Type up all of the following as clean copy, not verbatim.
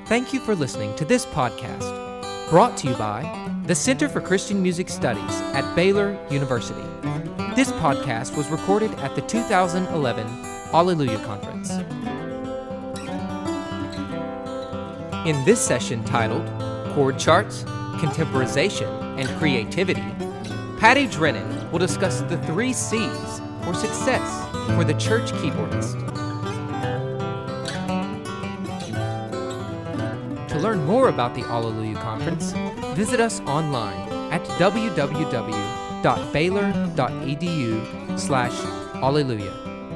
Thank you for listening to this podcast, brought to you by the Center for Christian Music Studies at Baylor University. This podcast was recorded at the 2011 Alleluia Conference. In this session titled Chord Charts, Contemporization, and Creativity, Patty Drennan will discuss the 3 C's for success for the church keyboardist. To learn more about the Alleluia Conference, visit us online at www.baylor.edu/alleluia.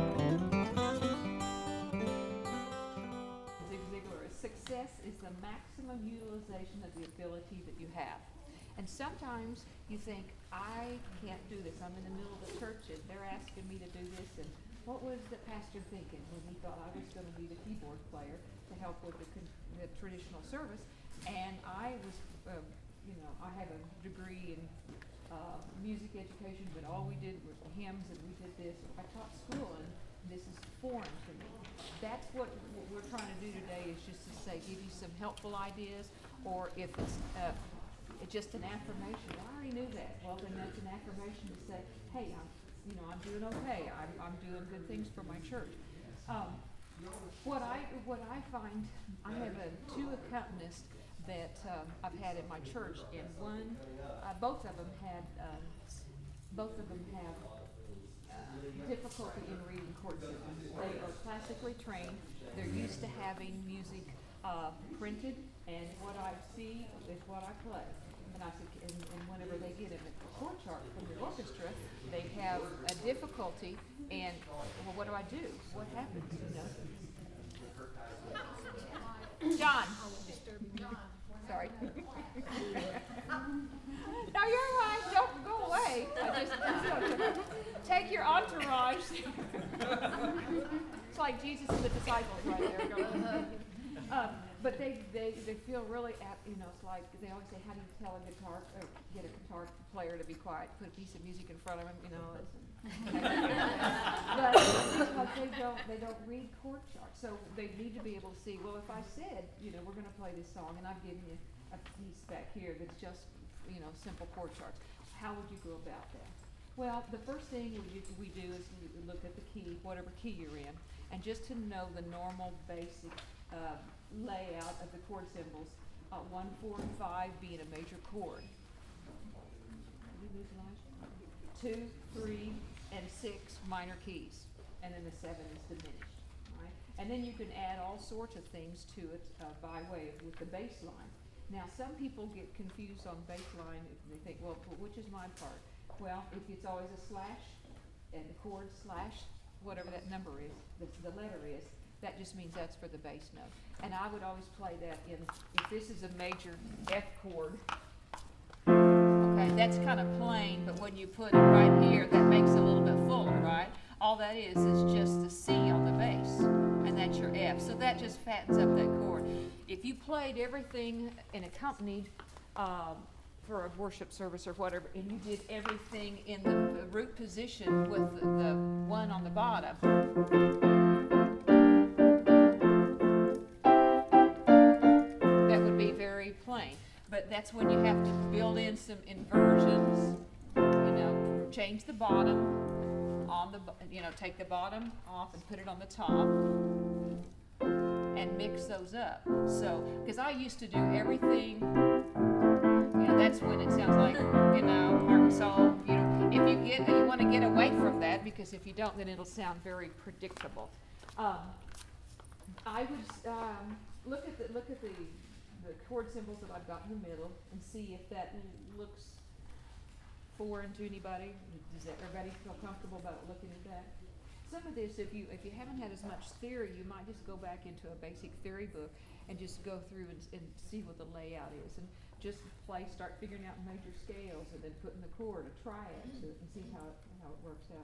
Zig Ziglar, success is the maximum utilization of the ability that you have. And sometimes you think, I can't do this. I'm in the middle of the church and they're asking me to do this. And what was the pastor thinking when he thought I was going to be the keyboard player to help with the traditional service? And I was, I have a degree in music education, but all we did was hymns and we did this. I taught school and this is foreign to me. That's what we're trying to do today, is just to say, give you some helpful ideas, or if it's just an affirmation. Well, I already knew that. Well, then that's an affirmation to say, hey, I'm doing okay. I'm doing good things for my church. What I find, I have 2 accompanists that I've had in my church, and both of them have difficulty in reading chord systems. They are classically trained. They're used to having music printed, and what I see is what I play. And I said, and whenever they get a chord chart from the orchestra, they have a difficulty. And well, what do I do? What happens? John. Sorry. No, you're right. Don't go away. Take your entourage. It's like Jesus and the disciples right there. But they feel really it's like they always say, how do you tell get a guitar player to be quiet? Put a piece of music in front of him, But because they don't read chord charts, so they need to be able to see. Well, if I said, we're going to play this song, and I've given you a piece back here that's just simple chord charts, how would you go about that? Well, the first thing we do is we look at the key, whatever key you're in, and just to know the normal basic layout of the chord symbols, 1, 4, and 5 being a major chord. 2, 3, and 6 minor keys, and then the 7 is diminished. Right? And then you can add all sorts of things to it by way of with the bass line. Now, some people get confused on bass line if they think, well, which is my part? Well, if it's always a slash and the chord slash, whatever that number is, the letter is, that just means that's for the bass note. And I would always play that if this is a major F chord, okay, that's kind of plain, but when you put it right here, that makes it a little bit fuller, right? All that is just the C on the bass, and that's your F. So that just fattens up that chord. If you played everything and accompanied for a worship service or whatever, and you did everything in the root position with the 1 on the bottom, that would be very plain. But that's when you have to build in some inversions, change the bottom on the, take the bottom off and put it on the top and mix those up. So, because I used to do everything, that's when it sounds like, so, if you want to get away from that, because if you don't, then it'll sound very predictable. I would look at the chord symbols that I've got in the middle and see if that looks foreign to anybody. Does everybody feel comfortable about looking at that? Some of this, if you haven't had as much theory, you might just go back into a basic theory book and just go through and see what the layout is, and just start figuring out major scales, and then putting the chord, a triad to it, and see how it works out.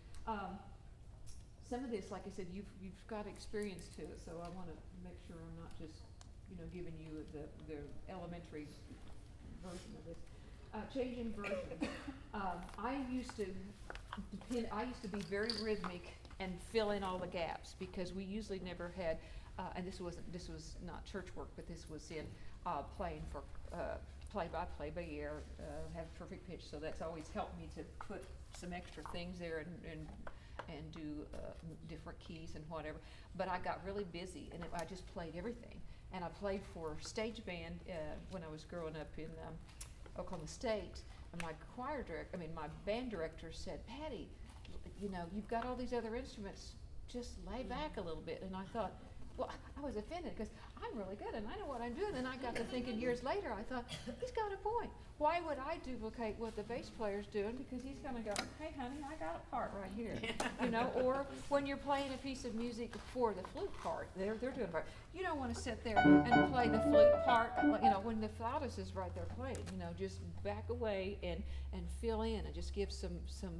Some of this, like I said, you've got experience to it, so I want to make sure I'm not just giving you the elementary version of this. Changing version. I used to be very rhythmic and fill in all the gaps, because we usually never had and this was not church work, but this was in playing for play-by-play by ear, have perfect pitch. So that's always helped me to put some extra things there and do different keys and whatever. But I got really busy, and I just played everything. And I played for stage band when I was growing up in Oklahoma State. And my my band director said, "Patty, you've got all these other instruments. Just lay back a little bit." And I thought, well, I was offended because I'm really good and I know what I'm doing. And I got to thinking years later, I thought, he's got a point. Why would I duplicate what the bass player's doing? Because he's going to go, "Hey, honey, I got a part right here." Or when you're playing a piece of music for the flute part, they're doing a part. You don't want to sit there and play the flute part, when the flautist is right there playing. Just back away and fill in and just give some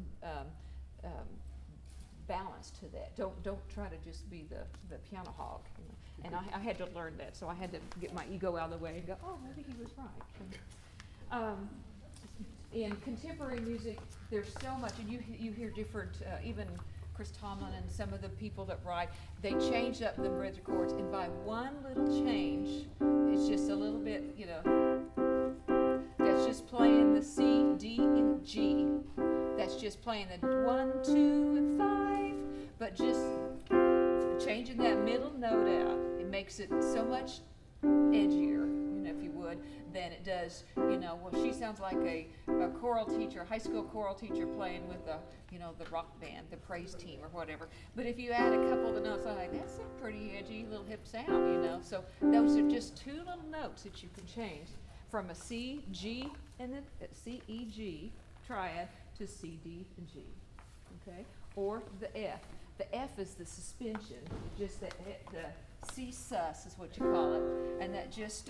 balance to that. Don't try to just be the piano hog. And I had to learn that, so I had to get my ego out of the way and go, oh, maybe he was right. In contemporary music, there's so much, and you hear different, even Chris Tomlin and some of the people that write, they change up the bridge chords, and by one little change, it's just a little bit, that's just playing the C, D, and G. That's just playing the 1, 2, and 5, but just changing that middle note out. It makes it so much edgier, if you would, than it does, well, she sounds like a choral teacher, high school choral teacher playing with the rock band, the praise team or whatever. But if you add a couple of the notes, I'm like, that's a pretty edgy little hip sound, So those are just two little notes that you can change from a C, G, and then C, E, G triad to C, D, and G, okay? Or the F. The F is the suspension, just the C sus is what you call it, and that just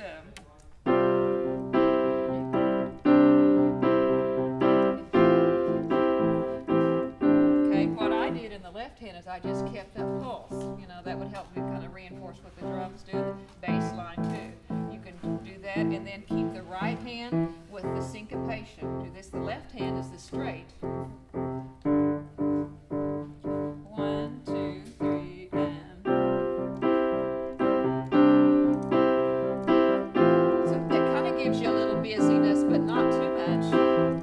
okay. What I did in the left hand is I just kept that pulse. That would help me kind of reinforce what the drums do, the bass line too. You can do that, and then keep the right hand with the syncopation. Do this. The left hand is the straight. 1, 2, 3, and so that kind of gives you a little busyness, but not too much.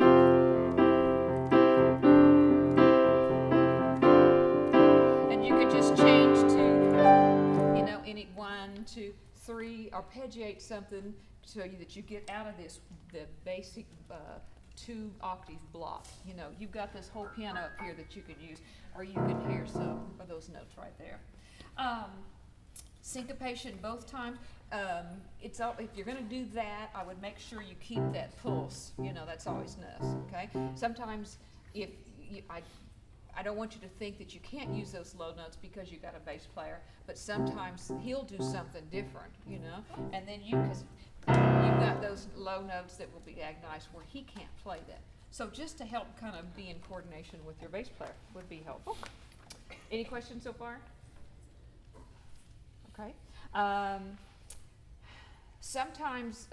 And you could just change to, any 1, 2, 3, arpeggiate something so that you get out of the basic 2-octave block. You've got this whole piano up here that you can use, or you can hear some of those notes right there. Syncopation both times. If you're going to do that, I would make sure you keep that pulse. That's always nice. Okay. Sometimes I don't want you to think that you can't use those low notes because you got a bass player, but sometimes he'll do something different, and then because you've got those low notes that will be nice where he can't play that. So just to help kind of be in coordination with your bass player would be helpful. Any questions so far? Okay. Sometimes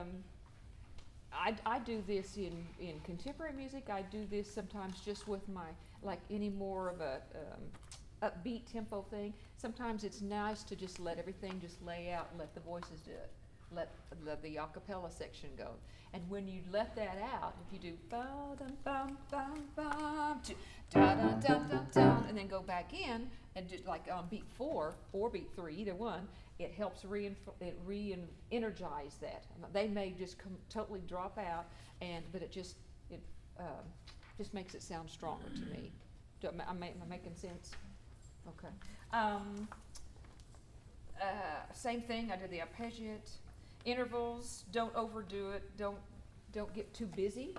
I do this in contemporary music. I do this sometimes just with any more of a upbeat tempo thing. Sometimes it's nice to just let everything just lay out and let the voices do it. Let the a cappella section go. And when you let that out, if you do ba dum bum bum bum da da dum dum dum, and then go back in and do like on beat 4 or beat 3, either one, it helps re-energize that. They may just totally drop out, but it just makes it sound stronger to me. Am I making sense? Okay. Same thing. I do the arpeggiate. Intervals. Don't overdo it. Don't get too busy.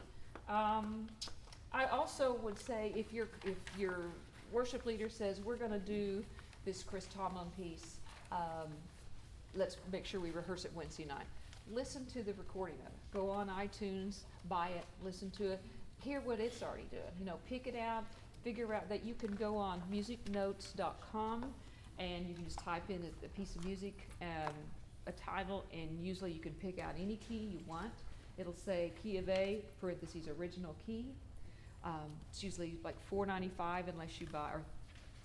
I also would say if your worship leader says we're going to do this Chris Tomlin piece, let's make sure we rehearse it Wednesday night. Listen to the recording of it. Go on iTunes, buy it, listen to it, hear what it's already doing. Pick it out, figure out that you can go on musicnotes.com and you can just type in a piece of music, a title, and usually you can pick out any key you want. It'll say key of A, parentheses, original key. It's usually like $4.95 unless you buy, or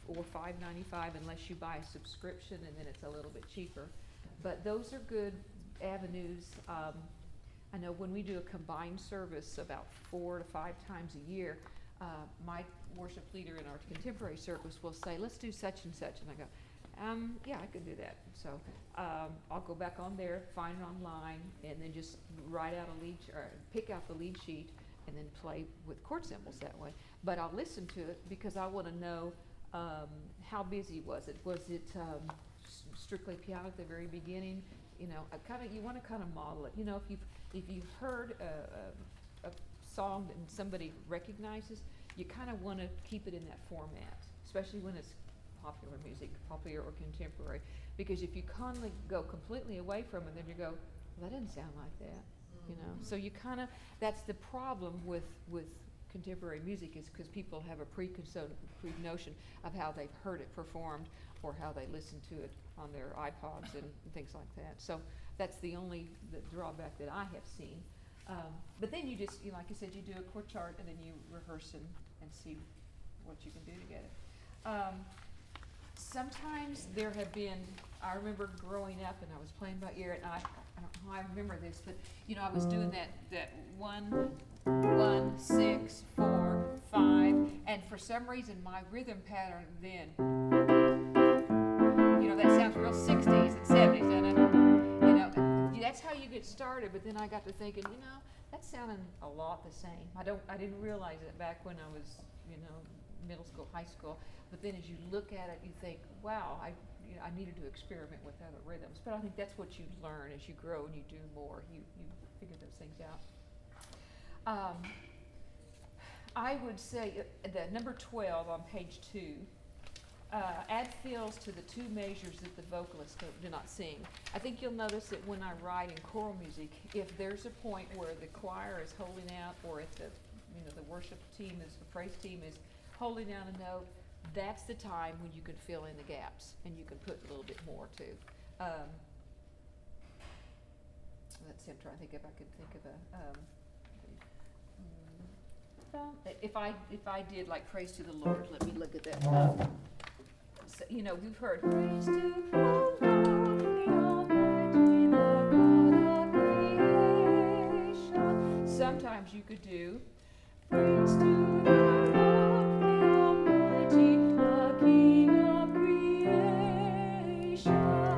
or $5.95 unless you buy a subscription, and then it's a little bit cheaper. But those are good avenues. I know when we do a combined service about 4 to 5 times a year, my worship leader in our contemporary service will say, let's do such and such. And I go, yeah, I can do that. So I'll go back on there, find it online, and then just write out a lead, or pick out the lead sheet, and then play with chord symbols that way. But I'll listen to it because I want to know how busy was it. Was it strictly piano at the very beginning? You know, you want to kind of model it. You know, if you've heard a song that somebody recognizes, you kind of want to keep it in that format, especially when it's popular music, popular or contemporary. Because if you go completely away from it, then you go, well, that doesn't sound like that. You know, so you kind of, that's the problem with contemporary music, is because people have a preconceived notion of how they've heard it performed or how they listen to it on their iPods and things like that. So that's the drawback that I have seen. But then you just, like I said, you do a chord chart and then you rehearse and see what you can do together. Sometimes there have been, I remember growing up and I was playing by ear, and I don't know how I remember this, but you know, I was doing that 1, 6, 4, 5, and for some reason my rhythm pattern then, you know, that sounds real 60s and 70s, doesn't it? You know, that's how you get started. But then I got to thinking, you know, that sounded a lot the same. I didn't realize it back when I was, you know, middle school, high school. But then as you look at it, you think, wow, I needed to experiment with other rhythms. But I think that's what you learn as you grow and you do more. You figure those things out. I would say that number 12 on page 2, add fills to the 2 measures that the vocalists do not sing. I think you'll notice that when I write in choral music, if there's a point where the choir is holding out, or if the worship team the praise team is holding out a note, that's the time when you can fill in the gaps and you can put a little bit more too. Let's see, I'm trying to think if I could think of if I did like praise to the Lord, let me look at that. So, you know, we've heard praise to the Lord, the Almighty, the God of creation. Sometimes you could do praise to the Lord, the Almighty, the King of creation.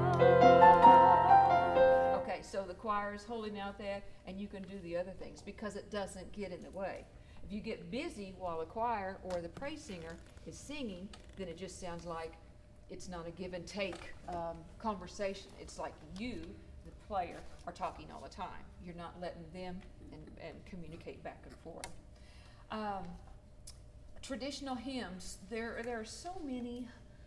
Okay, so the choir is holding out that, and you can do the other things because it doesn't get in the way. If you get busy while the choir or the praise singer is singing, then it just sounds like it's not a give and take conversation. It's like you, the player, are talking all the time. You're not letting them and communicate back and forth. Traditional hymns, there are so many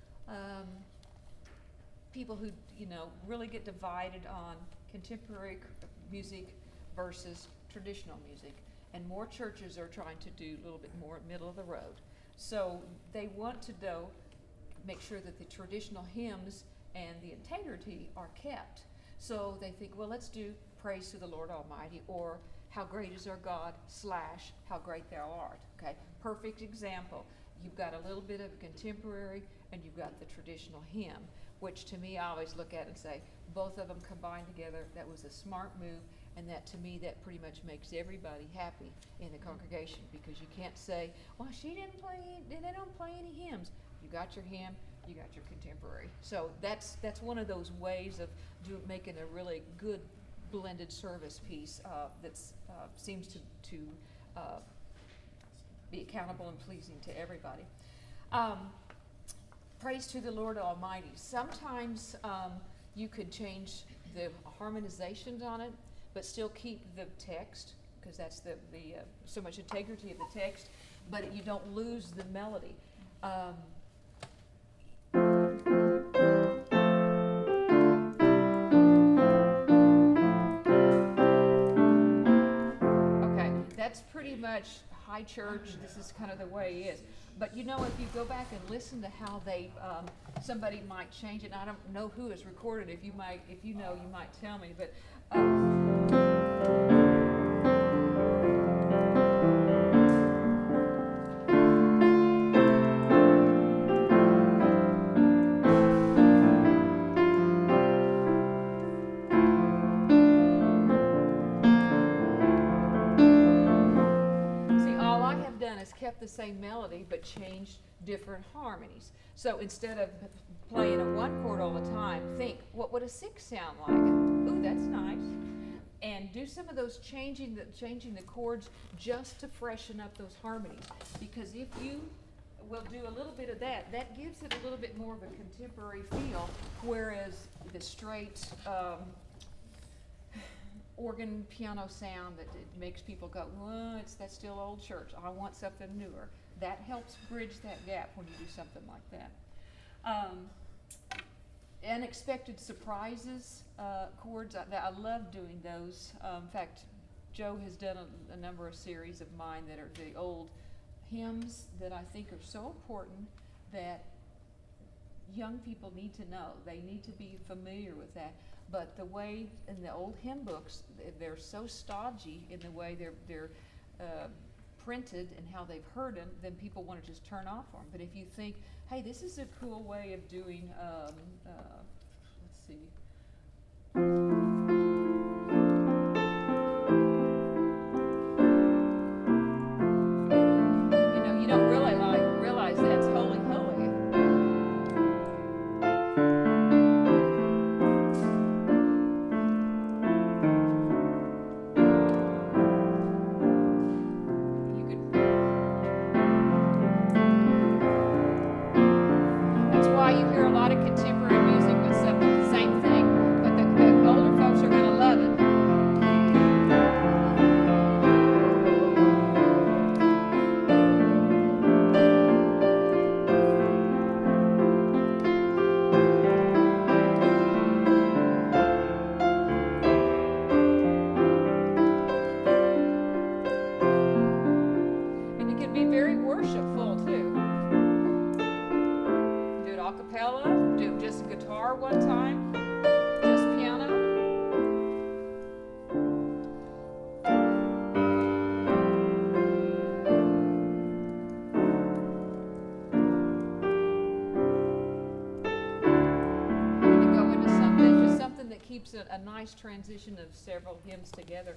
people who, you know, really get divided on contemporary music versus traditional music. And more churches are trying to do a little bit more middle of the road. So they want to make sure that the traditional hymns and the integrity are kept. So they think, well, let's do praise to the Lord Almighty, or how great is our God / how great thou art. Okay, perfect example. You've got a little bit of contemporary and you've got the traditional hymn, which to me I always look at and say, both of them combined together, that was a smart move. And that, to me, that pretty much makes everybody happy in the congregation, because you can't say, well, they don't play any hymns. You got your hymn, you got your contemporary. So that's one of those ways of making a really good blended service piece that seems to be accountable and pleasing to everybody. Praise to the Lord Almighty. Sometimes you could change the harmonizations on it, but still keep the text, because that's the so much integrity of the text, but you don't lose the melody. Okay, that's pretty much high church. This is kind of the way it is. But you know, if you go back and listen to how they, somebody might change it. And I don't know who is recorded. If you know, you might tell me. But kept the same melody but changed different harmonies. So instead of playing a one chord all the time, think, what would a six sound like? Ooh, that's nice. And do some of those changing the chords just to freshen up those harmonies. Because if you will do a little bit of that, that gives it a little bit more of a contemporary feel, whereas the straight organ piano sound that it makes people go, well, that's still old church. I want something newer. That helps bridge that gap when you do something like that. Unexpected surprises chords, I love doing those. In fact, Joe has done a number of series of mine that are the old hymns that I think are so important that young people need to know. They need to be familiar with that. But the way in the old hymn books, they're so stodgy in the way they're printed and how they've heard them, then people want to just turn off on them. But if you think, hey, this is a cool way of doing, let's see. You don't really realize that's Holy Holy. That's why you hear a lot of contemporary music with the same thing, but the older folks are going to love it. And it can be very worshipful too. Do it a cappella, do just guitar one time, just piano. And go into something, just something that keeps a nice transition of several hymns together.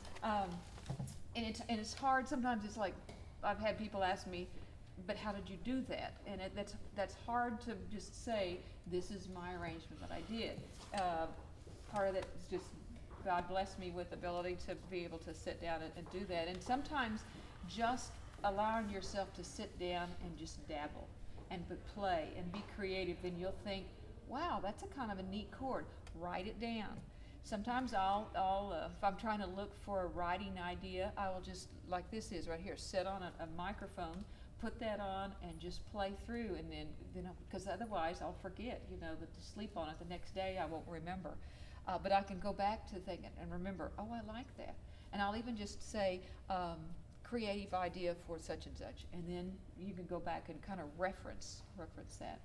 And it's hard. Sometimes it's like, I've had people ask me, but how did you do that? And that's hard to just say, this is my arrangement that I did. Part of it is just God blessed me with the ability to be able to sit down and do that. And sometimes just allowing yourself to sit down and just dabble and play and be creative, then you'll think, wow, that's a kind of a neat chord. Write it down. Sometimes I'll if I'm trying to look for a writing idea, I will just, like this is right here, sit on a microphone, put that on, and just play through, and then because otherwise I'll forget, to sleep on it the next day. I won't remember, but I can go back to thinking and remember, oh, I like that, and I'll even just say creative idea for such and such, and then you can go back and kind of reference that.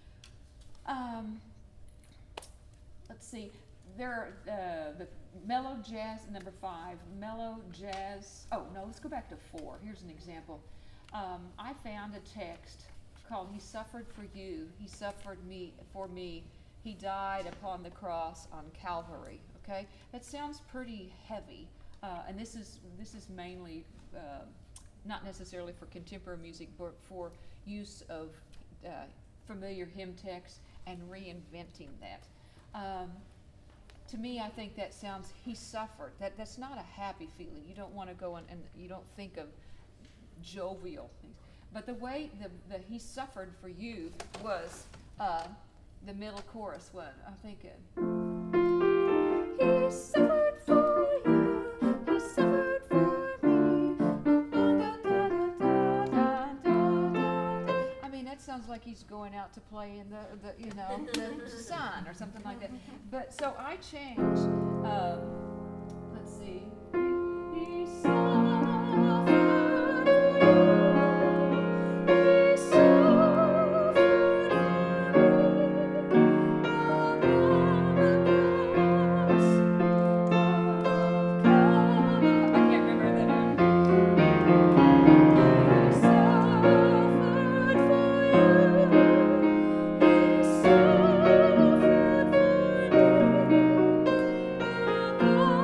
Let's see. There are the mellow jazz, number 5, mellow jazz. Oh, no, let's go back to 4. Here's an example. I found a text called He Suffered for You, He Suffered for me, He Died upon the cross on Calvary. Okay? That sounds pretty heavy. And this is mainly not necessarily for contemporary music, but for use of familiar hymn texts and reinventing that. To me, I think that sounds, he suffered. That's not a happy feeling. You don't want to go and you don't think of jovial things. But the way the he suffered for you was the middle chorus one. I think he suffered for you, he suffered for me. I mean, that sounds like he's going out to play in the sun or something like that. But so I changed. Let's see. He suffered for you. He suffered for me. I can't remember that. He suffered for you. He suffered for me.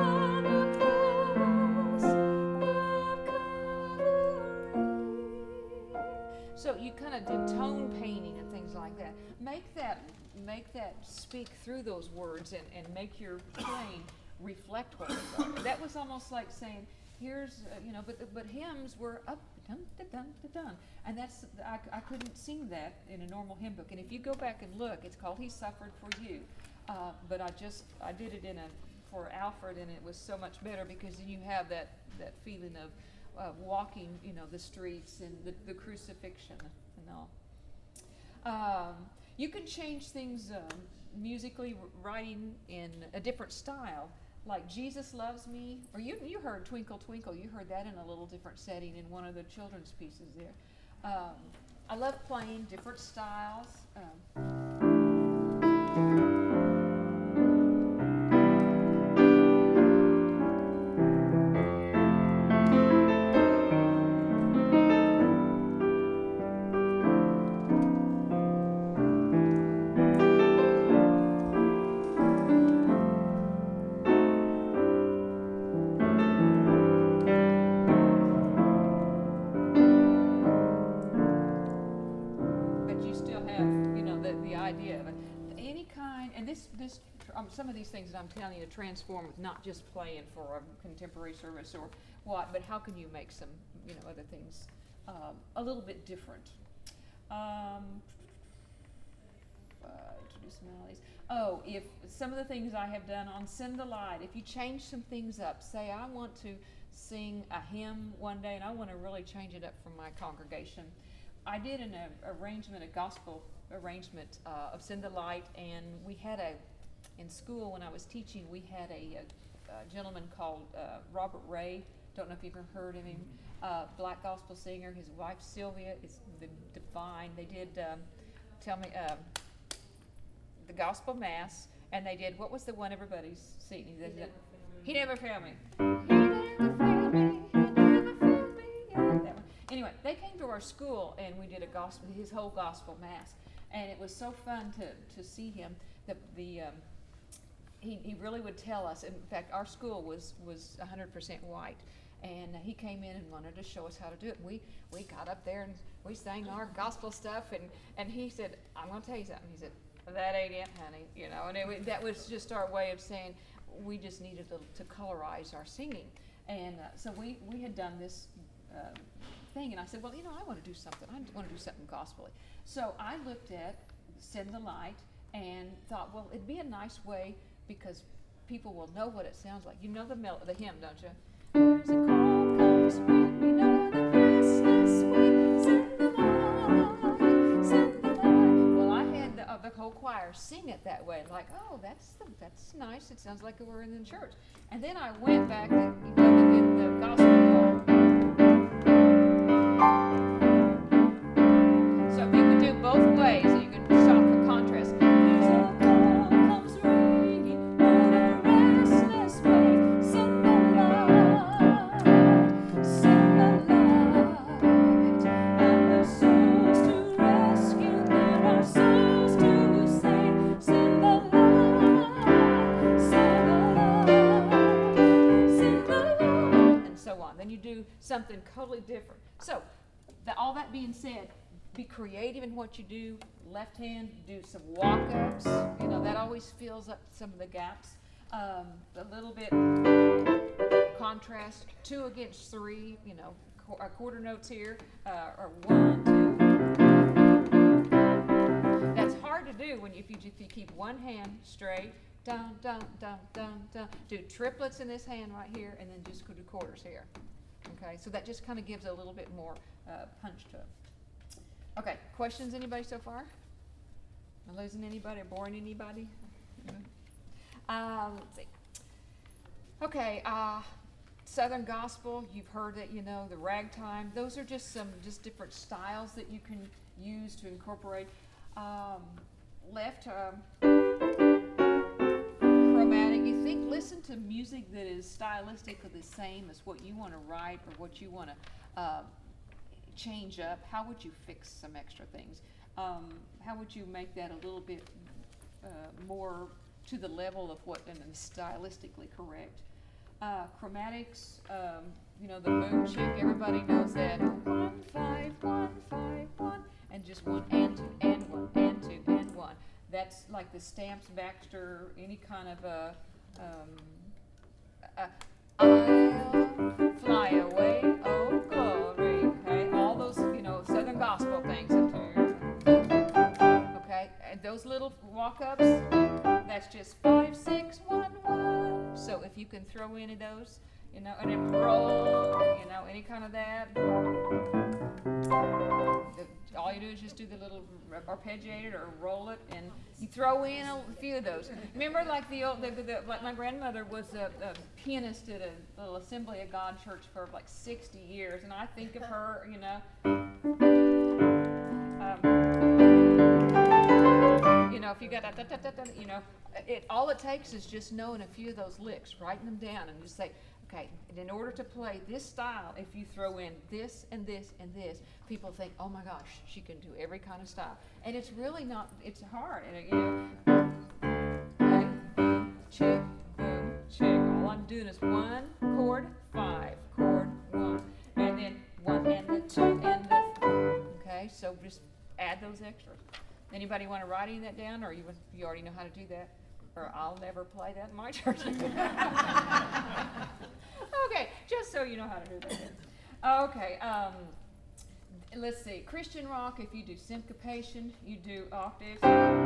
speak through those words and make your playing reflect what those are. That was almost like saying, here's, but hymns were up, dun, dun, dun, dun, dun. And that's, I couldn't sing that in a normal hymn book. And if you go back and look, it's called He Suffered for You. But I did it for Alfred, and it was so much better because then you have that feeling of walking, the streets and the crucifixion and all. You can change things musically, writing in a different style, like Jesus Loves Me, or you heard Twinkle Twinkle. You heard that in a little different setting in one of the children's pieces there. I love playing different styles. Some of these things that I'm telling you to transform with not just playing for a contemporary service or what, but how can you make some, other things a little bit different? Introduce melodies. Oh, if some of the things I have done on Send the Light, if you change some things up, say I want to sing a hymn one day and I want to really change it up for my congregation. I did a gospel arrangement of Send the Light, and we had in school when I was teaching, we had a gentleman called Robert Ray. Don't know if you've ever heard of him. Black gospel singer. His wife Sylvia is divine. They did the gospel mass, and they did, what was the one everybody's singing? He never failed me. He never failed me. He never failed me. Yeah, that one. Anyway, they came to our school, and we did his whole gospel mass, and it was so fun to see him. He really would tell us. In fact, our school was 100% white, and he came in and wanted to show us how to do it. We got up there and we sang our gospel stuff, and he said, "I'm going to tell you something." He said, "That ain't it, honey," and that was just our way of saying we just needed to colorize our singing, and so we had done this thing, and I said, "Well, I want to do something. I want to do something gospel-y." So I looked at Send the Light and thought, well, it'd be a nice way, because people will know what it sounds like. You know the hymn, don't you? There's a call comes when you know the restless wind, send the light, send the light. Well, I had the whole choir sing it that way, like, oh, that's nice. It sounds like we're in the church. And then I went back and did the gospel part. So you could do both ways. You could shock the contrast. Something totally different. So, all that being said, be creative in what you do. Left hand, do some walk-ups. That always fills up some of the gaps. A little bit contrast, 2 against 3. Quarter notes here, or 1, 2. That's hard to do if you keep one hand straight. Dun dun dun dun dun. Do triplets in this hand right here, and then just go to quarters here. Okay, so that just kind of gives a little bit more punch to it. Okay, questions, anybody so far? Am I losing anybody or boring anybody? Let's see. Okay, Southern Gospel, you've heard it, the ragtime. Those are just different styles that you can use to incorporate. Chromatic. Listen to music that is stylistically the same as what you want to write or what you want to change up. How would you fix some extra things? How would you make that a little bit more to the level of what and stylistically correct? Chromatics, the moon chick, everybody knows that. 1 5 1 5 1, and just 1 and 2 and 1 and 2 and 1. That's like the Stamps, Baxter, any kind of I'll fly away, oh glory. Okay, all those, Southern gospel things. Okay, and those little walk-ups, that's just 5, 6, 1, 1. So if you can throw any of those, and then roll, any kind of that. All you do is just do the little arpeggiated or roll it, and you throw in a few of those. Remember, like like my grandmother was a pianist at a little Assembly of God church for like 60 years, and I think of her, if you got all it takes is just knowing a few of those licks, writing them down, and just say, okay, and in order to play this style, if you throw in this and this and this, people think, oh my gosh, she can do every kind of style. And it's really not, it's hard. Okay, chick, boom, chick. All I'm doing is 1 chord, 5 chord, 1, and then 1 and the 2 and the 3. Okay, so just add those extras. Anybody want to write any of that down, or you already know how to do that? Or I'll never play that in my church. Okay, just so you know how to do that. Okay, let's see. Christian rock, if you do syncopation, you do octaves.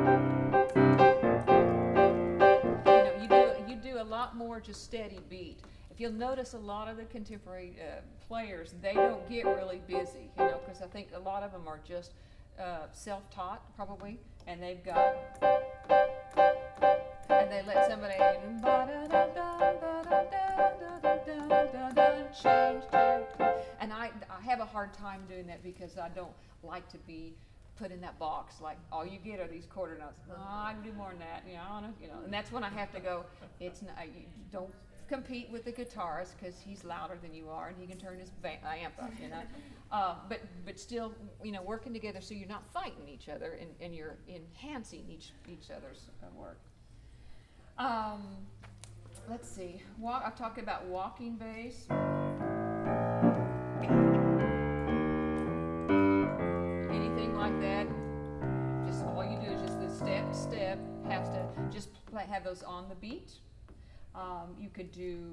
You do a lot more just steady beat. If you'll notice, a lot of the contemporary players, they don't get really busy, because I think a lot of them are just self-taught, probably, and they've got, and they let somebody change, and I have a hard time doing that because I don't like to be put in that box, like all you get are these quarter notes. I can do more than that, and that's when I have to go. It's not, you don't compete with the guitarist because he's louder than you are and he can turn his amp up, but still, working together so you're not fighting each other and you're enhancing each other's work. Let's see. I've talked about walking bass. Anything like that. Just all you do is just the step, half step. Just have those on the beat. You could do,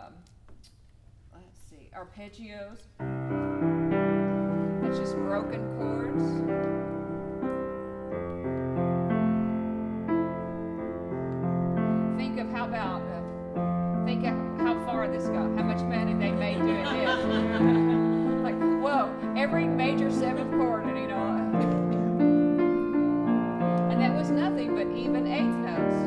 arpeggios. That's just broken chords. Think of how far this got, how much money they made doing this. Like, whoa, every major 7th chord, and that was nothing but even 8th notes.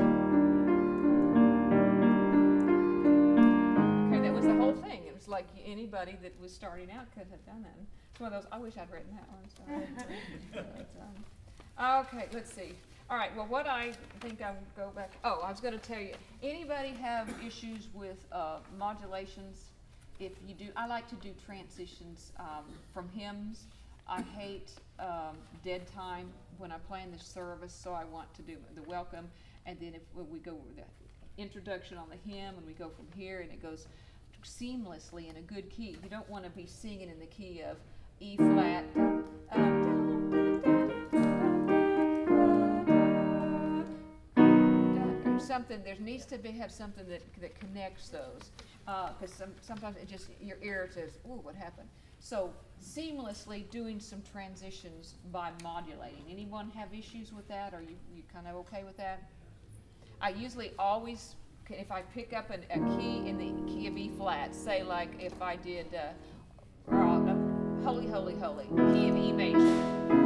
Okay, that was the whole thing. It was like anybody that was starting out could have done that. It's one of those, I wish I'd written that one. Okay, let's see. All right, well, what I think I would go back. Oh, I was going to tell you, anybody have issues with modulations? If you do, I like to do transitions from hymns. I hate dead time when I play in the service, so I want to do the welcome. And then if we go with the introduction on the hymn, and we go from here, and it goes seamlessly in a good key. You don't want to be singing in the key of E flat. Something there needs to have something that connects those, because sometimes it just your ear says, "Ooh, what happened?" So seamlessly doing some transitions by modulating. Anyone have issues with that? Are you kind of okay with that? I usually always, if I pick up a key in the key of E flat, say like if I did Holy, Holy, Holy, key of E major.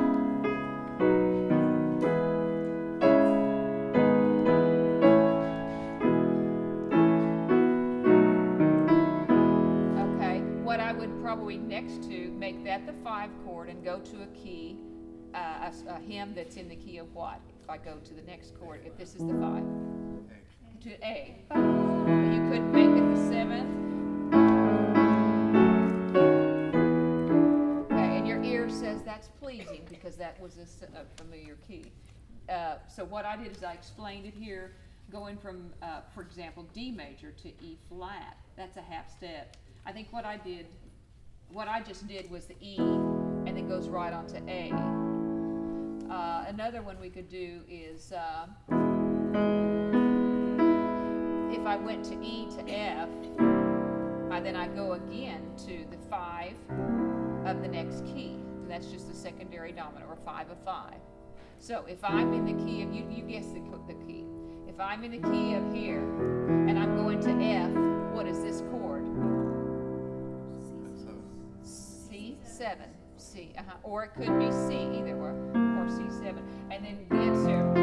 Probably next to make that the 5 chord and go to a key, a hymn that's in the key of what? If I go to the next chord, if this is the 5, to A. You could make it the 7th. Okay, and your ear says that's pleasing because that was a familiar key. So what I did is I explained it here, going from, for example, D major to E flat. That's a half step. I think what I just did was the E, and it goes right onto A. Another one we could do is if I went to E to F, then I go again to the 5 of the next key. And that's just the secondary dominant, or 5 of 5. So if I'm in the key of, you guess the key. If I'm in the key of here, and I'm going to F, what is this chord? C7. C, or it could be C, either or C7. And then the answer,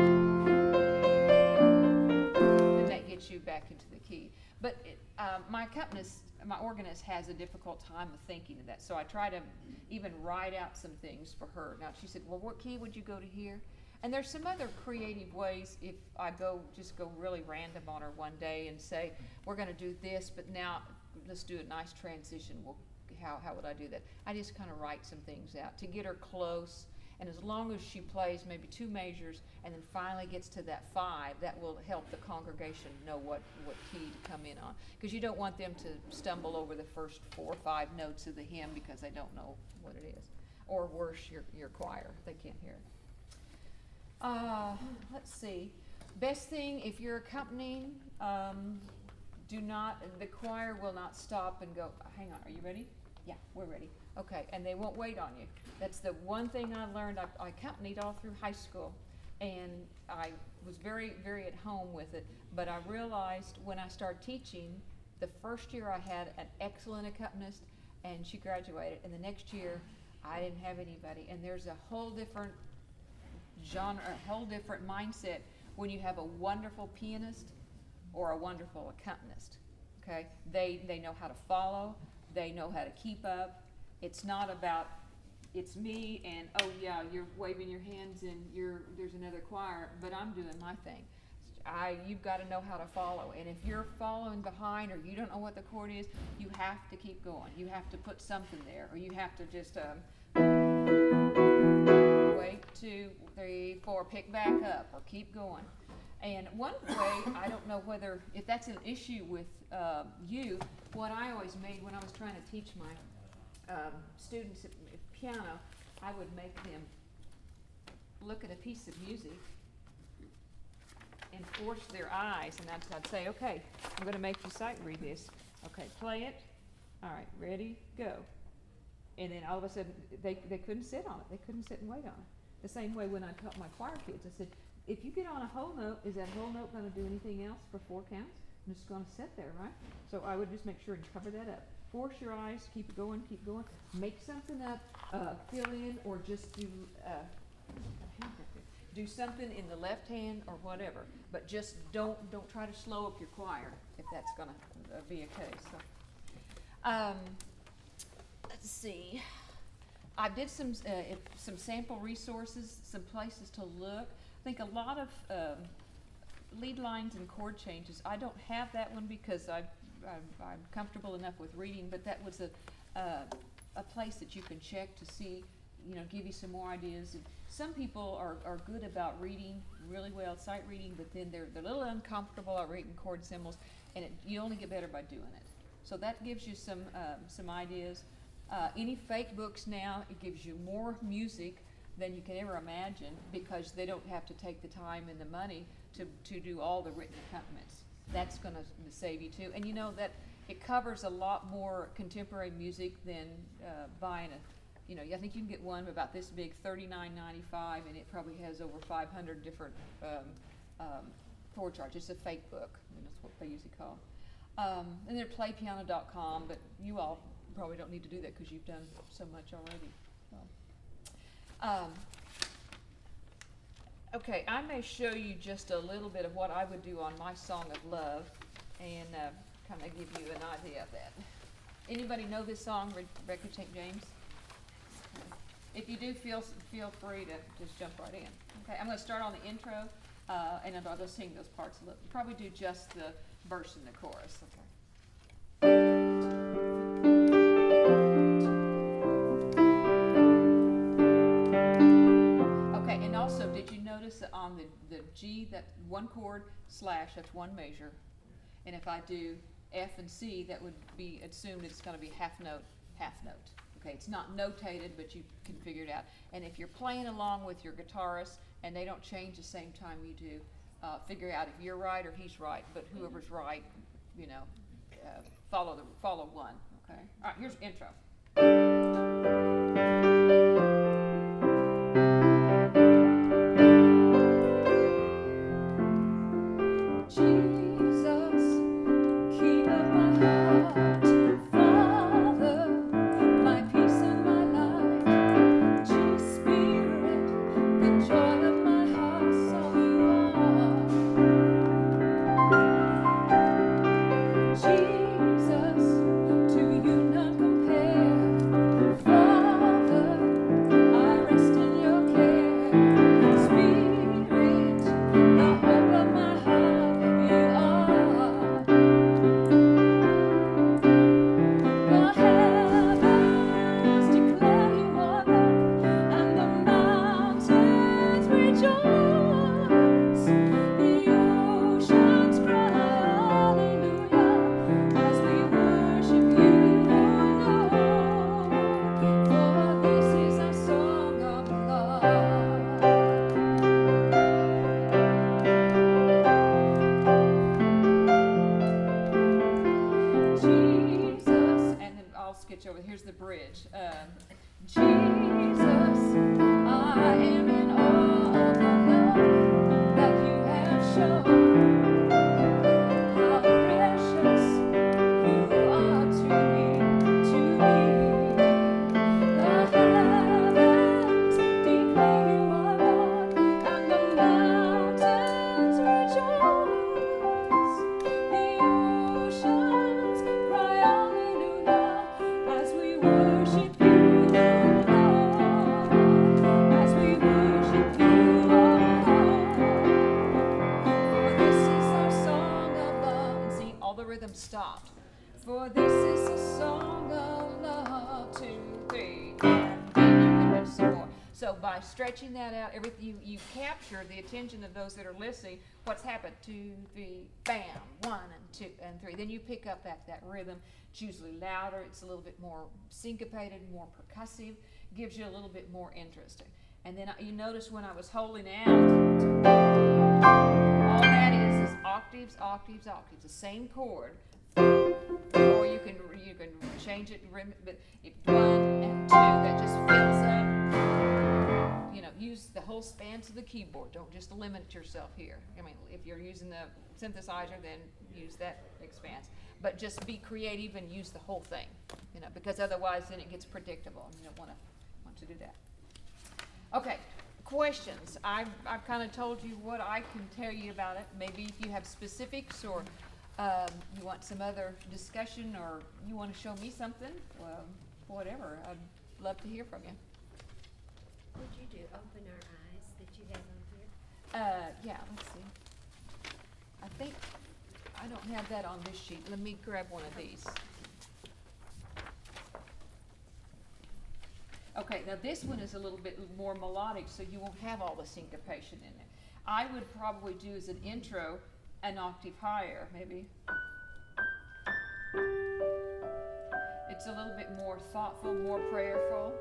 and that gets you back into the key. But my organist has a difficult time of thinking of that. So I try to even write out some things for her. Now she said, well, what key would you go to here? And there's some other creative ways if I just go really random on her one day and say, we're going to do this, but now let's do a nice transition. Well, how would I do that? I just kind of write some things out to get her close. And as long as she plays maybe 2 measures and then finally gets to that 5, that will help the congregation know what key to come in on. Because you don't want them to stumble over the first 4 or 5 notes of the hymn because they don't know what it is. Or worse, your choir, they can't hear it. Let's see. Best thing, if you're accompanying, the choir will not stop and go, hang on, are you ready? Yeah, we're ready. Okay, and they won't wait on you. That's the one thing I learned. I accompanied all through high school, and I was very, very at home with it. But I realized when I started teaching, the first year I had an excellent accompanist, and she graduated. And the next year, I didn't have anybody. And there's a whole different genre, a whole different mindset when you have a wonderful pianist or a wonderful accompanist. Okay, they know how to follow. They know how to keep up. It's not about, it's me and, oh yeah, you're waving your hands and there's another choir, but I'm doing my thing. You've got to know how to follow. And if you're following behind or you don't know what the chord is, you have to keep going. You have to put something there, or you have to just wait, 2, 3, 4, pick back up, or keep going. And one way, I don't know if that's an issue with you, what I always made when I was trying to teach my students at piano, I would make them look at a piece of music and force their eyes, and I'd say, okay, I'm going to make you sight read this. Okay, play it. All right, ready, go. And then all of a sudden, they couldn't sit on it. They couldn't sit and wait on it. The same way when I taught my choir kids, I said, if you get on a whole note, is that whole note going to do anything else for 4 counts? I'm just going to sit there, right? So I would just make sure and cover that up. Force your eyes, keep it going, keep going. Make something up, fill in, or just do something in the left hand or whatever. But just don't try to slow up your choir if that's going to be a case. So, let's see. I did some sample resources, some places to look. I think a lot of lead lines and chord changes. I don't have that one because I'm comfortable enough with reading, but that was a place that you can check to see, give you some more ideas. And some people are good about reading really well, sight reading, but then they're a little uncomfortable at reading chord symbols, and you only get better by doing it. So that gives you some ideas. Any fake books now, it gives you more music than you can ever imagine because they don't have to take the time and the money to do all the written accompaniments. That's going to save you too. And that it covers a lot more contemporary music than buying I think you can get one about this big, $39.95, and it probably has over 500 different chord charts. It's a fake book, and that's what they usually call. And they're playpiano.com, but you all probably don't need to do that because you've done so much already. Okay, I may show you just a little bit of what I would do on my Song of Love and kind of give you an idea of that. Anybody know this song, Rebecca St. James? If you do, feel free to just jump right in. Okay, I'm going to start on the intro, and I'll just sing those parts a little. Probably do just the verse and the chorus. Okay. Did you notice that on the G, that one chord slash, that's one measure, and if I do F and C, that would be assumed it's going to be half note, Okay, it's not notated, but you can figure it out. And if you're playing along with your guitarist and they don't change the same time you do, figure out if you're right or he's right. But whoever's right, follow one. Okay. All right. Here's intro. Here's the bridge. Jesus, I am in awe of the love that you have shown. How precious you are to me. The heavens declare you are God, and the mountains rejoice. The oceans cry hallelujah as we worship you, Lord, as we worship you, Lord. For this is our song of love. And see, all the rhythm stopped. For this is a song of love. 2, 3, and then you can do some more. So by stretching that out, everything you capture the attention of those that are listening. What's happened? 2, 3, bam, 1 and 2 and 3. Then you pick up that rhythm. It's usually louder. It's a little bit more syncopated, more percussive. Gives you a little bit more interest. And then you notice when I was holding out, all that is octaves, octaves, octaves. The same chord. Or you can change it, but 1 and 2, that just fills up. Use the whole span of the keyboard. Don't just limit yourself here. I mean, if you're using the synthesizer, then use that expanse. But just be creative and use the whole thing, because otherwise then it gets predictable, and you don't want to do that. Okay, questions. I've kind of told you what I can tell you about it. Maybe if you have specifics or you want some other discussion or you want to show me something, whatever, I'd love to hear from you. Would you do Open Our Eyes that you have on here? Yeah, let's see. I think I don't have that on this sheet. Let me grab one of these. Okay, now this one is a little bit more melodic, so you won't have all the syncopation in it. I would probably do as an intro an octave higher, maybe. It's a little bit more thoughtful, more prayerful.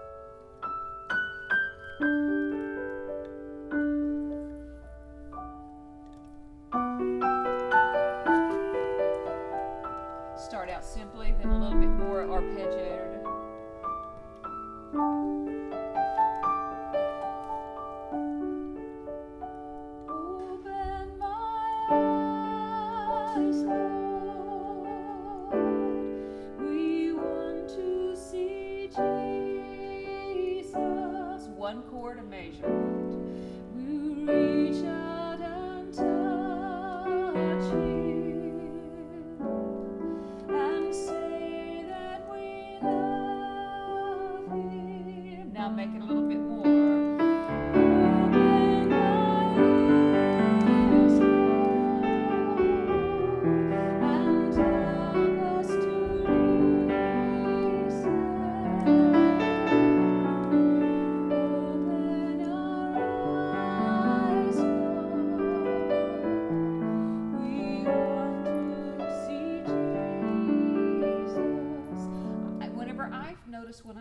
Start out simply, then a little bit more arpeggiated. Open my eyes, Lord. We want to see Jesus. One chord, a measure. We reach out and touch Him and say that we love Him. Now make it a little bit more. Open my ears, Lord.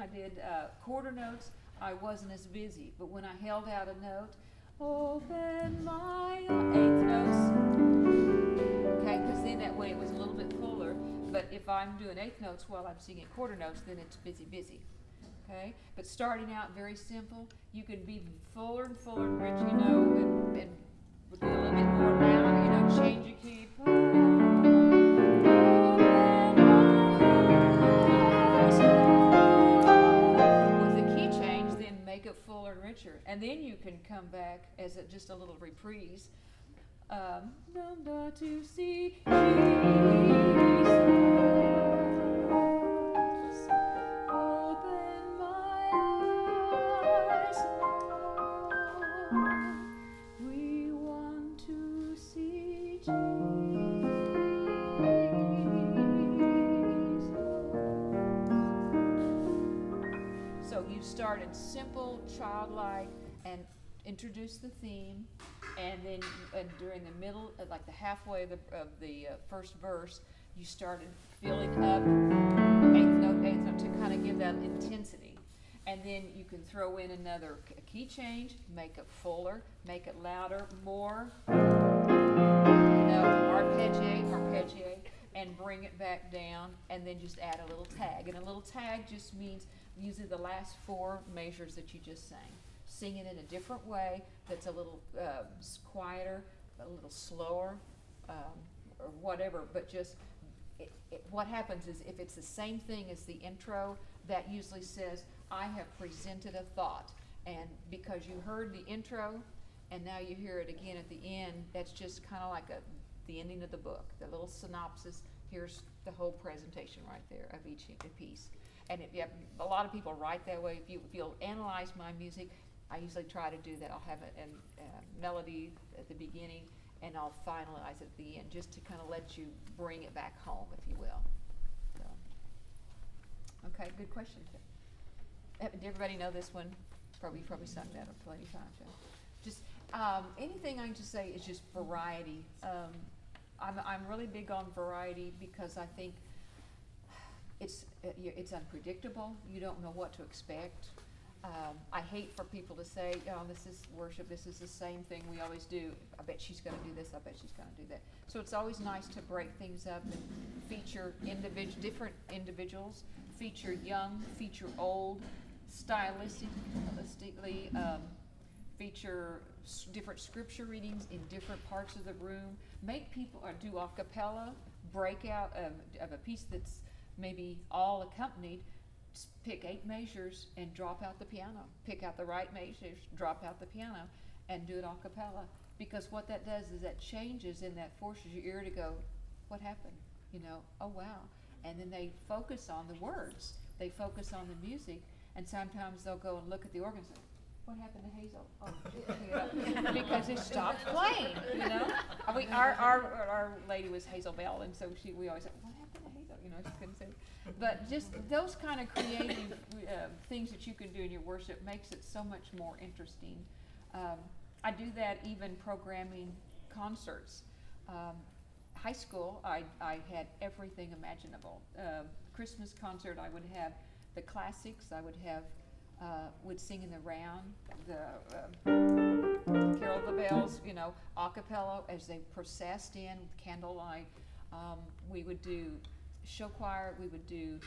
I did quarter notes, I wasn't as busy. But when I held out a note, open my eighth notes, okay, because then that way it was a little bit fuller. But if I'm doing eighth notes while I'm singing quarter notes, then it's busy. Okay, but starting out very simple, you can be fuller and fuller and rich, you know, and with a little bit more loud, you know, change your key. With the key change, then make it fuller and richer, and then you can come back as just a little reprise. Number to see Jesus. Started simple, childlike, and introduce the theme, and then during the middle, like the halfway of the first verse, you started filling up eighth note to kind of give that intensity, and then you can throw in another key change, make it fuller, make it louder, more arpeggiate, and bring it back down, and then just add a little tag, and a little tag just means usually the last four measures that you just sang. Sing it in a different way that's a little quieter, a little slower, or whatever, but just what happens is if it's the same thing as the intro, that usually says, I have presented a thought. And because you heard the intro and now you hear it again at the end, that's just kind of like the ending of the book, the little synopsis. Here's the whole presentation right there of each piece. And if you have, a lot of people write that way. If you'll analyze my music, I usually try to do that. I'll have a melody at the beginning, and I'll finalize it at the end, just to kind of let you bring it back home, if you will. So, okay, good question, Tim. Did everybody know this one? Probably sung that plenty of times. Yeah. Just anything I can just say is just variety. I'm really big on variety because I think it's unpredictable. You don't know what to expect. I hate for people to say, oh, this is worship, this is the same thing we always do. I bet she's going to do this, I bet she's going to do that. So it's always nice to break things up and feature different individuals, feature young, feature old, stylistically, feature different scripture readings in different parts of the room, make people do a cappella, break out of a piece that's maybe all accompanied, pick 8 measures and drop out the piano. Pick out the right measures, drop out the piano, and do it a cappella. Because what that does is that changes and that forces your ear to go, what happened? You know, oh wow. And then they focus on the words. They focus on the music, and sometimes they'll go and look at the organ and say, what happened to Hazel? Oh, you know, because it stopped playing, you know. I mean, our lady was Hazel Bell, and so we always said, what happened to Hazel? You know, she couldn't say. But just those kind of creative things that you can do in your worship makes it so much more interesting. I do that even programming concerts. High school, I had everything imaginable. Christmas concert, I would have the classics. I would have would sing in the round, the Carol of the Bells, you know, a cappella as they processed in with candlelight. We would do show choir. We would do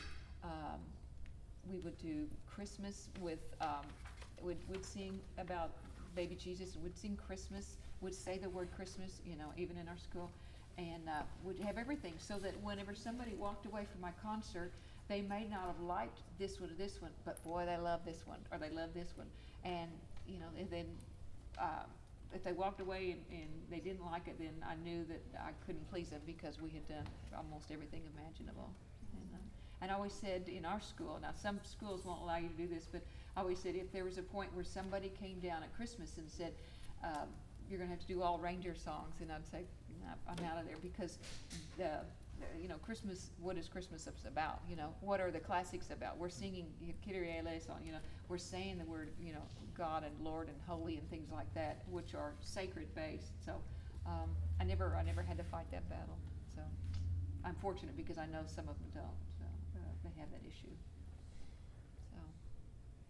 Christmas with would sing about baby Jesus. Would sing Christmas. Would say the word Christmas, you know, even in our school, and would have everything so that whenever somebody walked away from my concert, they may not have liked this one or this one, but boy, they love this one or they love this one. And you know, and then if they walked away and they didn't like it, then I knew that I couldn't please them because we had done almost everything imaginable. And I always said in our school, now some schools won't allow you to do this, but I always said if there was a point where somebody came down at Christmas and said, you're going to have to do all reindeer songs, and I'd say, no, I'm out of there, because you know, Christmas, what is Christmas about? You know, what are the classics about? We're singing Kyrie eleison, you know, we're saying the word, you know, God and Lord and holy and things like that, which are sacred based. So I never had to fight that battle. So I'm fortunate because I know some of them don't. So they have that issue. So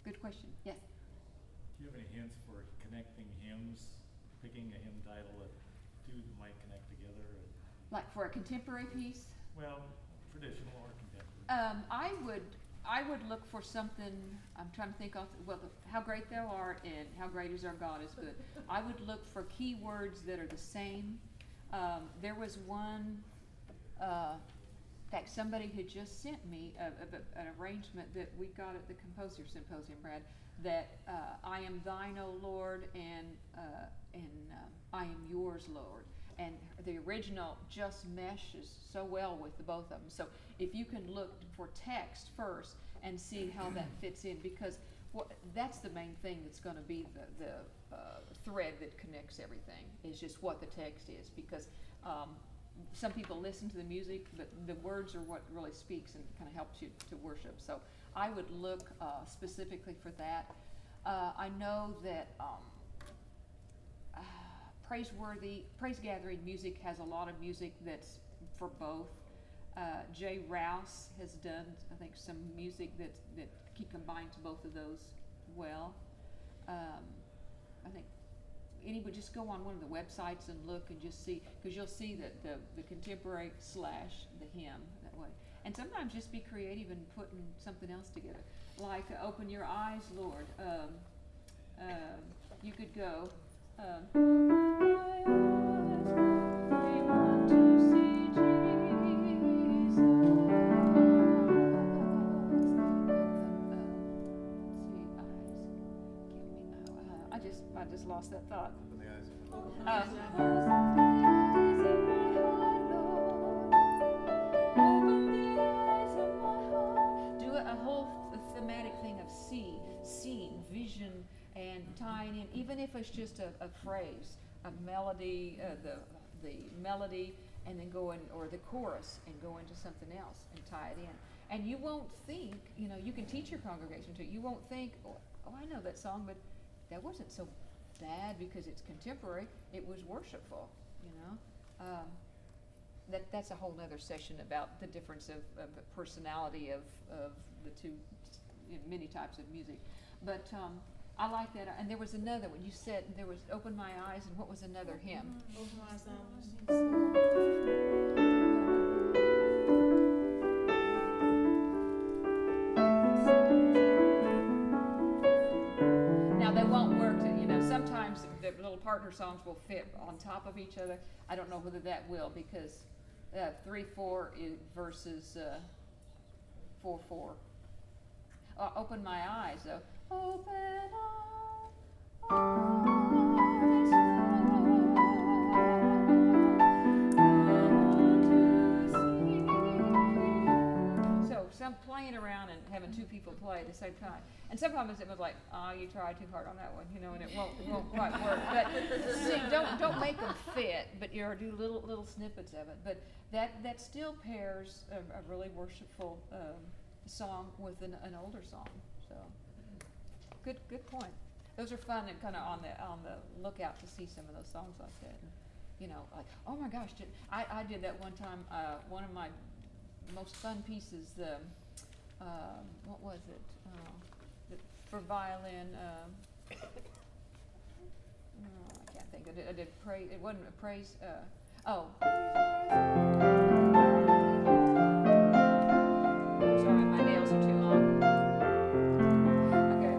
Good question. Yes. Do you have any hints for connecting hymns, picking a hymn title that two that might connect together? Like for a contemporary piece? Well, traditional or contemporary. I would look for something. I'm trying to think of how great thou art and how great is our God is good. I would look for key words that are the same. There was one. In fact, somebody had just sent me an arrangement that we got at the Composer Symposium, Brad. That I am thine, O Lord, and I am yours, Lord. And the original just meshes so well with the both of them. So if you can look for text first and see how that fits in, because that's the main thing that's going to be the thread that connects everything, is just what the text is. Because some people listen to the music, but the words are what really speaks and kind of helps you to worship. So I would look specifically for that. I know that Praise Gathering music has a lot of music that's for both. Jay Rouse has done, I think, some music that he combines both of those well. I think anybody just go on one of the websites and look and just see, because you'll see that the contemporary / the hymn that way. And sometimes just be creative and putting something else together. Like Open Your Eyes, Lord. You could go, my eyes, they want to see Jesus. I just lost that thought. Open the eyes. Open the eyes of my heart, Lord. Open the eyes of my heart. Do a whole thematic thing of seeing, vision, and tying in, even if it's just a phrase, a melody, the melody, and then go in, or the chorus, and go into something else and tie it in. And you won't think, you can teach your congregation to. You won't think, oh, I know that song, but that wasn't so bad because it's contemporary. It was worshipful, That's a whole nother session about the difference of personality of the two, many types of music. But I like that. And there was another one. You said there was Open My Eyes, and what was another hymn? Open My Eyes, Now they won't work. Sometimes the little partner songs will fit on top of each other. I don't know whether that will, because 3/4 versus 4/4. Open My Eyes, though. Open I'm playing around and having two people play at the same time. And sometimes it was like, oh, you tried too hard on that one, and it won't quite work. But see, don't make them fit, but do little snippets of it. But that still pairs a really worshipful song with an older song. So good point. Those are fun and kind of on the lookout to see some of those songs like that. Like, oh my gosh, I did that one time. One of my most fun pieces, what was it? For violin. I can't think. I did praise. It wasn't a praise. Sorry, my nails are too long. Okay.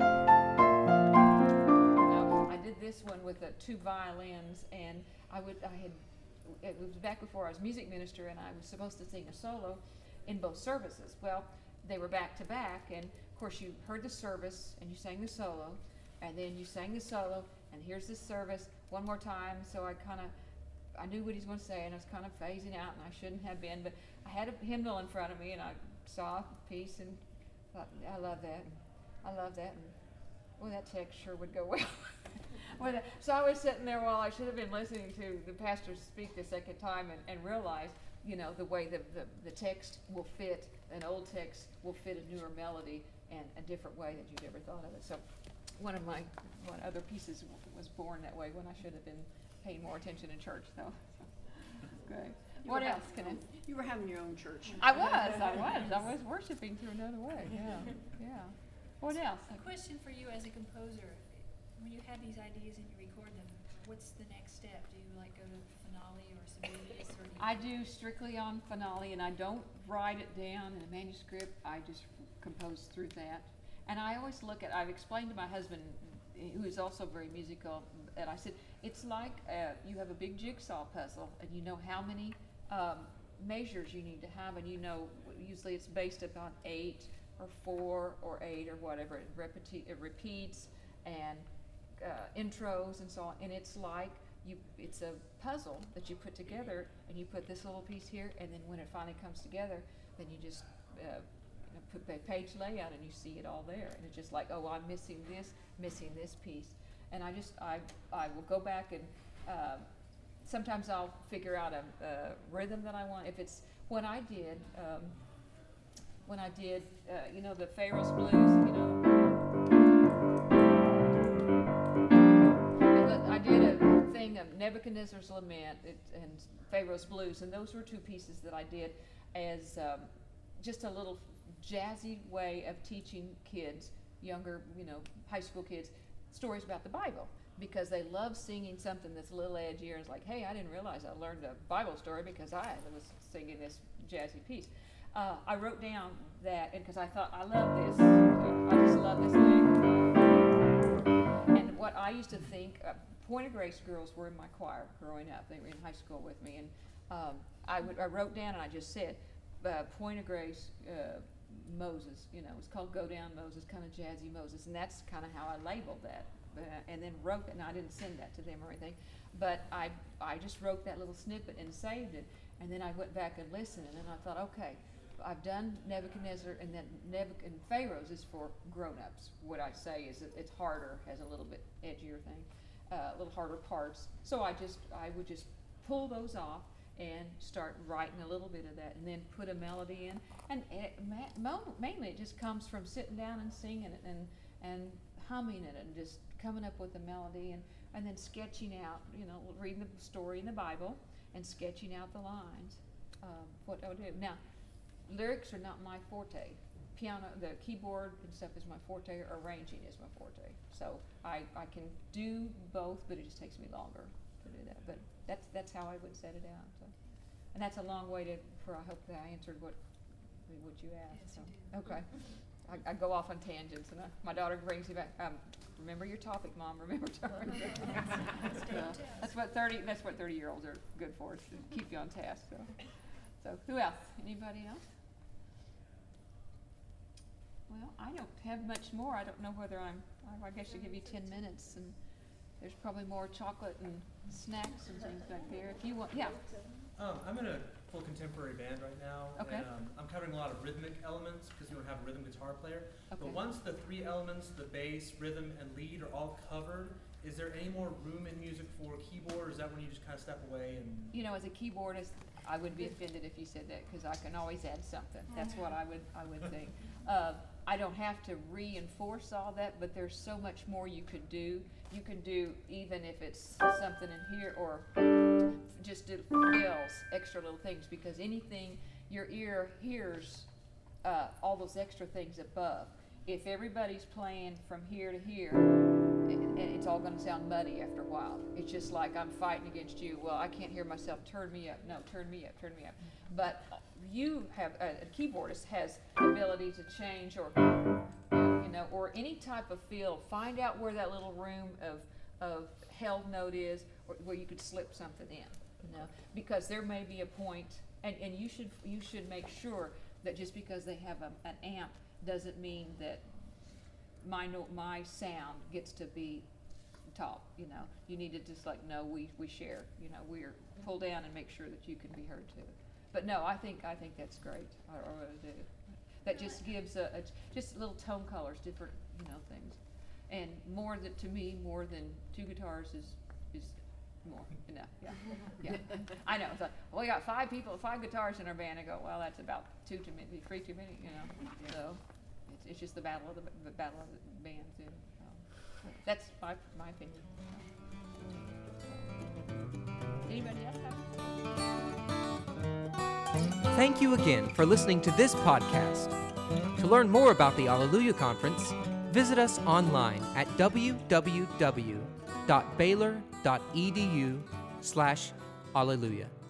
No, I did this one with two violins, and it was back before I was music minister, and I was supposed to sing a solo in both services. Well, they were back to back, and of course you heard the service and you sang the solo, and then you sang the solo, and here's the service one more time. So I knew what he's going to say, and I was kind of phasing out, and I shouldn't have been, but I had a hymnal in front of me, and I saw a piece and thought, I love that, and well, that text sure would go well. So I was sitting there while I should have been listening to the pastor speak the second time and realized, the way the text will fit, an old text will fit a newer melody and a different way that you'd ever thought of it. So one other pieces was born that way when I should have been paying more attention in church. So great. What else can I? You were having your own church. I was worshiping through another way. Yeah. What else? A question for you as a composer. When you have these ideas and you record them, what's the next step? Do you like go to finale or Sibelius, or do you... I do strictly on finale, and I don't write it down in a manuscript. I just compose through that. And I always look at, I've explained to my husband, who is also very musical, and I said, it's like you have a big jigsaw puzzle, and you know how many measures you need to have, and you know usually it's based upon 8 or 4 or 8 or whatever. It repeats and intros and so on, and it's like it's a puzzle that you put together, and you put this little piece here, and then when it finally comes together, then you just put the page layout and you see it all there, and it's just like, oh, I'm missing this piece, and I will go back and sometimes I'll figure out a rhythm that I want. If it's when I did the Pharaoh's Blues, I did a thing of Nebuchadnezzar's Lament and Pharaoh's Blues, and those were 2 pieces that I did as just a little jazzy way of teaching kids, younger, high school kids, stories about the Bible, because they love singing something that's a little edgier. It's like, hey, I didn't realize I learned a Bible story because I was singing this jazzy piece. I wrote down that, and because I thought, I love this, I just love this thing. And what I used to think, Point of Grace girls were in my choir growing up. They were in high school with me, and I wrote down, and I just said, Point of Grace, Moses, it's called Go Down Moses, kind of jazzy Moses, and that's kind of how I labeled that, and then wrote it, and I didn't send that to them or anything, but I just wrote that little snippet and saved it, and then I went back and listened, and then I thought, okay, I've done Nebuchadnezzar, and then Pharaoh's is for grown-ups. What I say is that it's harder, has a little bit edgier thing, a little harder parts, so I would just pull those off and start writing a little bit of that, and then put a melody in, and mainly it just comes from sitting down and singing it and humming it and just coming up with a melody, and then sketching out, reading the story in the Bible and sketching out the lines. What I would do now, lyrics are not my forte. Piano, the keyboard and stuff is my forte, or arranging is my forte. So I can do both, but it just takes me longer to do that. But that's how I would set it out. So. And that's a long way for I hope that I answered what you asked. Yes, so. you did. Okay. I go off on tangents, and my daughter brings me back. Remember your topic, Mom. Remember topic. That's what 30-year-olds are good for, is to keep you on task. So who else? Anybody else? Well, I don't have much more. I don't know whether I guess I give you 10 minutes, and there's probably more chocolate and snacks and things back there. If you want, yeah. I'm in a full contemporary band right now, Okay. and I'm covering a lot of rhythmic elements because we don't have a rhythm guitar player. Okay. But once the 3 elements, the bass, rhythm, and lead are all covered, is there any more room in music for keyboard, or is that when you just kind of step away and... As a keyboardist, I would be offended if you said that, because I can always add something. That's what I would think. I don't have to reinforce all that, but there's so much more you could do. You can do, even if it's something in here, or just do fills, extra little things, because anything your ear hears, all those extra things above. If everybody's playing from here to here, it's all going to sound muddy after a while. It's just like I'm fighting against you. Well, I can't hear myself. Turn me up. No, turn me up. Turn me up. But you have a keyboardist has the ability to change, or any type of feel. Find out where that little room of held note is, or where you could slip something in. Because there may be a point, and you should make sure that just because they have an amp doesn't mean that my sound gets to be top. You need to just we share. We're pull down and make sure that you can be heard too. But no, I think that's great. I really do. That just gives just little tone colors, different things, and to me more than 2 guitars is more enough. Yeah. I know. It's like, we got 5 guitars in our band. I go, well, that's about 2 too many, 3 too many. So it's just the battle of the band too. That's my opinion. Anybody else have? Thank you again for listening to this podcast. To learn more about the Alleluia Conference, Visit us online at www.baylor.edu/alleluia.